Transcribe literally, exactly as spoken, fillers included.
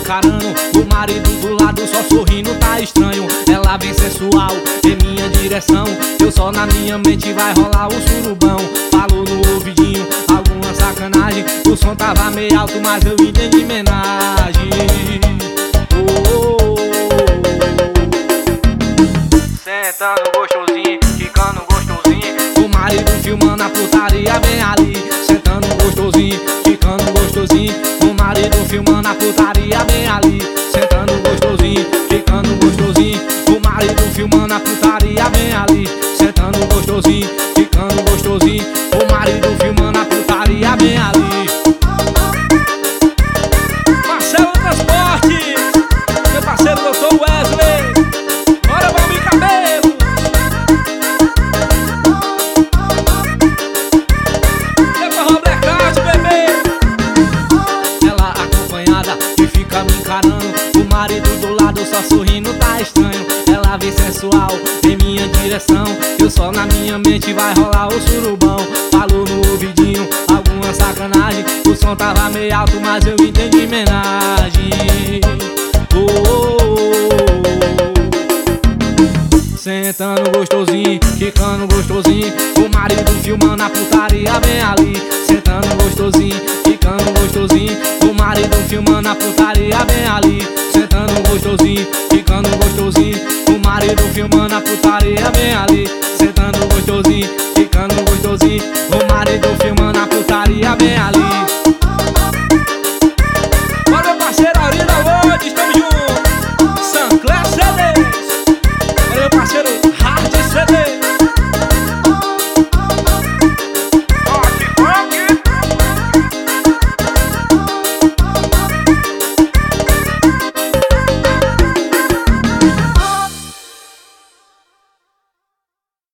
encarando, o marido do lado só sorrindo, tá estranho. Ela vem sensual em minha direção, eu só na minha mente vai rolar o surubão. Falou no ouvidinho alguma sacanagem, o som tava meio alto, mas eu entendi homenagem. Oh, oh, oh, oh. Sentando gostosinho, ficando gostosinho, o marido filmando a putaria bem ali. Sentando gostosinho, ficando gostosinho, o marido filmando a putaria bem ali. Sentando gostosinho, ficando gostosinho, o marido filmando a putaria bem ali. Sentando gostosinho, ficando gostosinho, o marido filmando a putaria bem ali. Marcelo Transporte, meu parceiro doutor Wesley, bora Valmir Cabelo. Depois Rob Lecarte, bebê. Ela acompanhada e fica me encarando, o marido do lado só sorrindo, tá estranho. Ela vem sensual em minha direção, eu só na minha mente vai rolar o surubão. Falou no ouvidinho alguma sacanagem, o som tava meio alto, mas eu entendi homenagem. Oh, oh, oh, oh. Sentando gostosinho, ficando gostosinho, o marido filmando a putaria bem ali. Sentando gostosinho, ficando gostosinho, o marido filmando a putaria bem ali. Sentando gostosinho, ficando gostosinho, o marido filmando a putaria bem ali.